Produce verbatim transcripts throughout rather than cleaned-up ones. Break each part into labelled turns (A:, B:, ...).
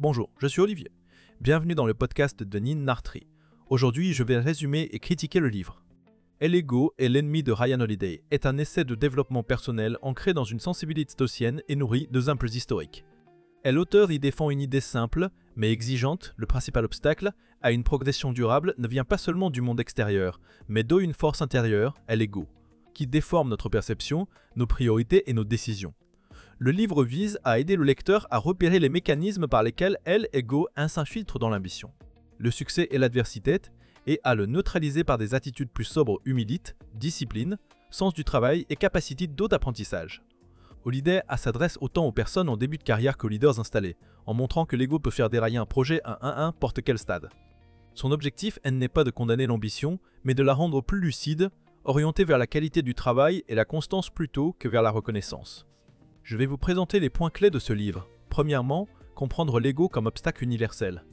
A: Bonjour, je suis Olivier. Bienvenue dans le podcast de Nin Nartri. Aujourd'hui, je vais résumer et critiquer le livre. L'ego est l'ennemi de Ryan Holiday est un essai de développement personnel ancré dans une sensibilité stoïcienne et nourri de simples historiques. Et l'auteur y défend une idée simple, mais exigeante. Le principal obstacle à une progression durable ne vient pas seulement du monde extérieur, mais d'une force intérieure, l'ego, qui déforme notre perception, nos priorités et nos décisions. Le livre vise à aider le lecteur à repérer les mécanismes par lesquels l'ego s'infiltre dans l'ambition, le succès et l'adversité, et à le neutraliser par des attitudes plus sobres, humilité, discipline, sens du travail et capacité d'auto-apprentissage. Holiday s'adresse autant aux personnes en début de carrière qu'aux leaders installés, en montrant que l'ego peut faire dérailler un projet à un n'importe quel stade. Son objectif n'est pas de condamner l'ambition, mais de la rendre plus lucide, orientée vers la qualité du travail et la constance plutôt que vers la reconnaissance. Je vais vous présenter les points clés de ce livre. Premièrement, comprendre l'ego comme obstacle universel.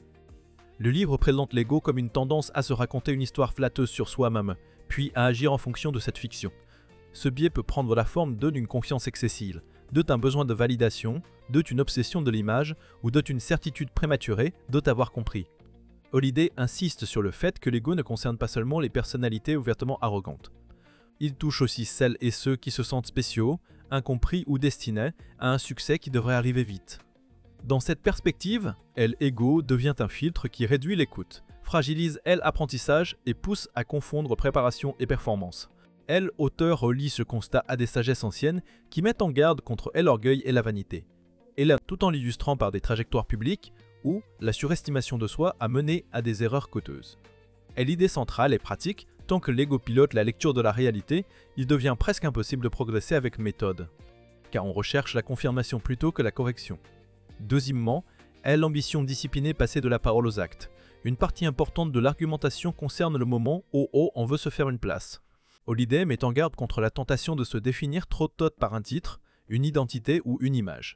A: Le livre présente l'ego comme une tendance à se raconter une histoire flatteuse sur soi-même, puis à agir en fonction de cette fiction. Ce biais peut prendre la forme de d'une confiance excessive, de d'un besoin de validation, de d'une obsession de l'image ou de d'une certitude prématurée de t'avoir compris. Holiday insiste sur le fait que l'ego ne concerne pas seulement les personnalités ouvertement arrogantes. Il touche aussi celles et ceux qui se sentent spéciaux, incompris ou destinés à un succès qui devrait arriver vite. Dans cette perspective, l'ego devient un filtre qui réduit l'écoute, fragilise l'apprentissage et pousse à confondre préparation et performance. L'auteur relie ce constat à des sagesses anciennes qui mettent en garde contre l'orgueil et la vanité, et là tout en l'illustrant par des trajectoires publiques où la surestimation de soi a mené à des erreurs coûteuses. Et l'idée centrale est pratique. Tant que l'ego pilote la lecture de la réalité, il devient presque impossible de progresser avec méthode, car on recherche la confirmation plutôt que la correction. Deuxièmement, est l'ambition disciplinée passée de la parole aux actes. Une partie importante de l'argumentation concerne le moment où on veut se faire une place. Holiday met en garde contre la tentation de se définir trop tôt par un titre, une identité ou une image.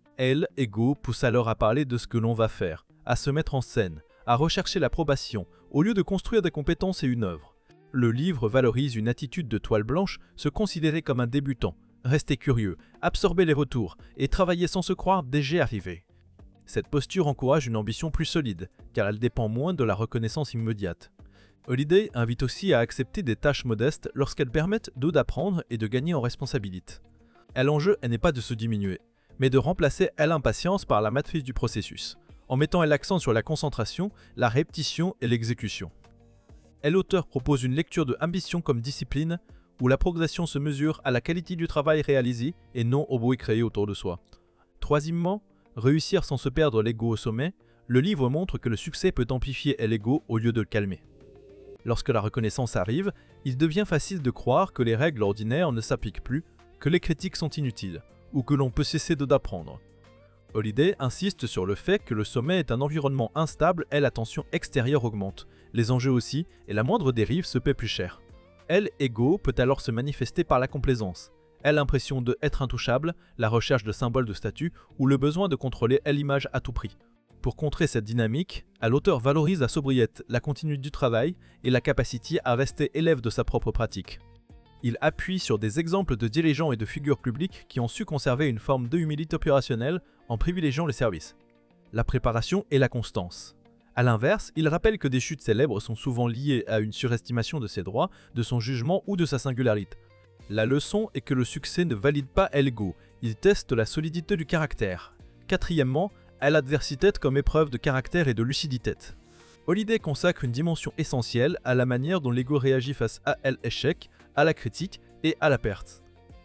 A: L'ego pousse alors à parler de ce que l'on va faire, à se mettre en scène, à rechercher l'approbation, au lieu de construire des compétences et une œuvre. Le livre valorise une attitude de toile blanche, se considérer comme un débutant, rester curieux, absorber les retours et travailler sans se croire déjà arrivé. Cette posture encourage une ambition plus solide, car elle dépend moins de la reconnaissance immédiate. Holiday invite aussi à accepter des tâches modestes lorsqu'elles permettent d'apprendre et de gagner en responsabilité. L'enjeu n'est pas de se diminuer, mais de remplacer l'impatience par la maîtrise du processus, en mettant l'accent sur la concentration, la répétition et l'exécution. L'auteur propose une lecture de ambition comme discipline, où la progression se mesure à la qualité du travail réalisé et non au bruit créé autour de soi. Troisièmement, réussir sans se perdre l'ego au sommet, le livre montre que le succès peut amplifier l'ego au lieu de le calmer. Lorsque la reconnaissance arrive, il devient facile de croire que les règles ordinaires ne s'appliquent plus, que les critiques sont inutiles, ou que l'on peut cesser d'apprendre. Holiday insiste sur le fait que le sommet est un environnement instable et la tension extérieure augmente, les enjeux aussi, et la moindre dérive se paie plus cher. L'ego peut alors se manifester par la complaisance, l'impression d'être intouchable, la recherche de symboles de statut ou le besoin de contrôler l'image à tout prix. Pour contrer cette dynamique, l'auteur valorise la sobriété, la continuité du travail et la capacité à rester élève de sa propre pratique. Il appuie sur des exemples de dirigeants et de figures publiques qui ont su conserver une forme de humilité opérationnelle en privilégiant les services, la préparation et la constance. A l'inverse, il rappelle que des chutes célèbres sont souvent liées à une surestimation de ses droits, de son jugement ou de sa singularité. La leçon est que le succès ne valide pas l'ego, il teste la solidité du caractère. Quatrièmement, à l'adversité comme épreuve de caractère et de lucidité. Holiday consacre une dimension essentielle à la manière dont l'ego réagit face à l'échec, à la critique et à la perte.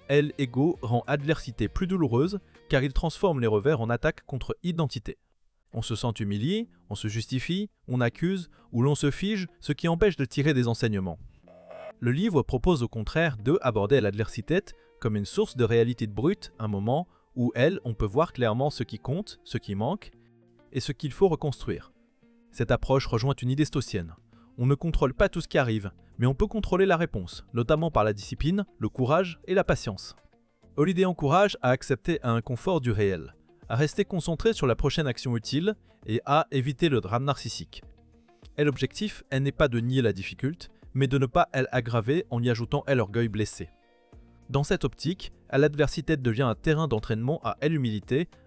A: L'ego rend l'adversité plus douloureuse car il transforme les revers en attaques contre identité. On se sent humilié, on se justifie, on accuse ou l'on se fige, ce qui empêche de tirer des enseignements. Le livre propose au contraire de aborder l'adversité comme une source de réalité brute, un moment où elle, on peut voir clairement ce qui compte, ce qui manque et ce qu'il faut reconstruire. Cette approche rejoint une idée stoïcienne. On ne contrôle pas tout ce qui arrive, mais on peut contrôler la réponse, notamment par la discipline, le courage et la patience. Holiday encourage à accepter un confort du réel, à rester concentré sur la prochaine action utile et à éviter le drame narcissique. Et l'objectif n'est pas de nier la difficulté, mais de ne pas l'aggraver en y ajoutant l'orgueil blessé. Dans cette optique, l'adversité devient un terrain d'entraînement à l'humilité,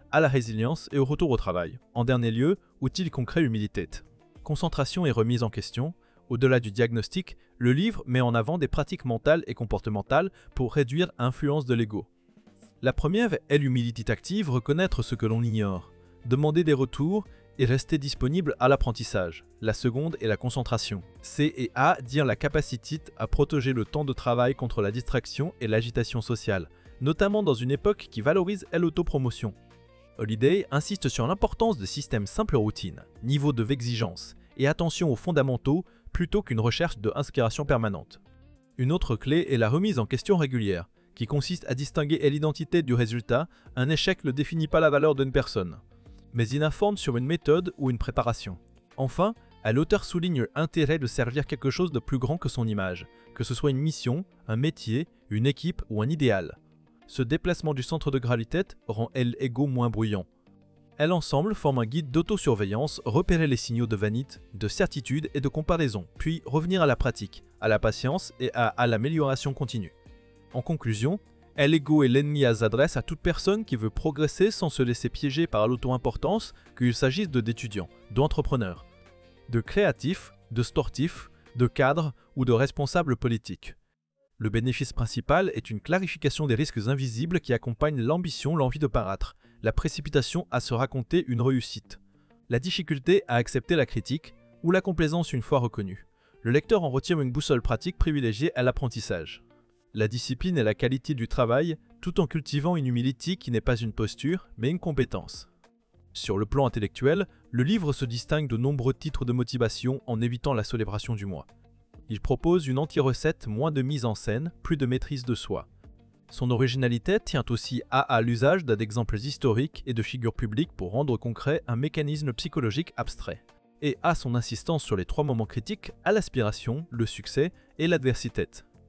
A: à la résilience et au retour au travail. En dernier lieu, outil concret humilité. Concentration et remise en question. Au-delà du diagnostic, le livre met en avant des pratiques mentales et comportementales pour réduire l'influence de l'ego. La première est l'humilité active, reconnaître ce que l'on ignore, demander des retours et rester disponible à l'apprentissage. La seconde est la concentration. C et A dire la capacité à protéger le temps de travail contre la distraction et l'agitation sociale, notamment dans une époque qui valorise l'autopromotion. Holiday insiste sur l'importance de systèmes simples et routines, niveau de exigence et attention aux fondamentaux plutôt qu'une recherche d'inspiration permanente. Une autre clé est la remise en question régulière, qui consiste à distinguer l'identité du résultat. Un échec ne définit pas la valeur d'une personne, mais il informe sur une méthode ou une préparation. Enfin, l'auteur souligne l'intérêt de servir quelque chose de plus grand que son image, que ce soit une mission, un métier, une équipe ou un idéal. Ce déplacement du centre de gravité rend l'ego moins bruyant. Elles ensemble forment un guide d'autosurveillance, repérer les signaux de vanité, de certitude et de comparaison, puis revenir à la pratique, à la patience et à, à l'amélioration continue. En conclusion, l'ego est l'ennemi à s'adresse à toute personne qui veut progresser sans se laisser piéger par l'auto-importance, qu'il s'agisse d'étudiants, d'entrepreneurs, de créatifs, de sportifs, de cadres ou de responsables politiques. Le bénéfice principal est une clarification des risques invisibles qui accompagnent l'ambition, l'envie de paraître, la précipitation à se raconter une réussite, la difficulté à accepter la critique ou la complaisance une fois reconnue. Le lecteur en retire une boussole pratique privilégiée à l'apprentissage. La discipline et la qualité du travail, tout en cultivant une humilité qui n'est pas une posture, mais une compétence. Sur le plan intellectuel, le livre se distingue de nombreux titres de motivation en évitant la célébration du moi. Il propose une anti-recette, moins de mise en scène, plus de maîtrise de soi. Son originalité tient aussi à, à l'usage d'exemples historiques et de figures publiques pour rendre concret un mécanisme psychologique abstrait, et à son insistance sur les trois moments critiques à l'aspiration, le succès et l'adversité.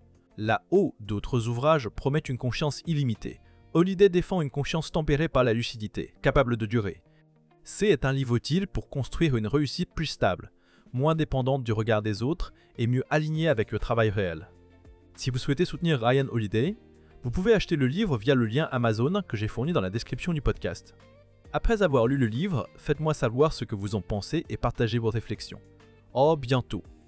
A: Là haut, d'autres ouvrages promettent une confiance illimitée. Holiday défend une confiance tempérée par la lucidité, capable de durer. C est un livre utile pour construire une réussite plus stable, moins dépendante du regard des autres et mieux alignée avec le travail réel. Si vous souhaitez soutenir Ryan Holiday, vous pouvez acheter le livre via le lien Amazon que j'ai fourni dans la description du podcast. Après avoir lu le livre, faites-moi savoir ce que vous en pensez et partagez vos réflexions. À bientôt!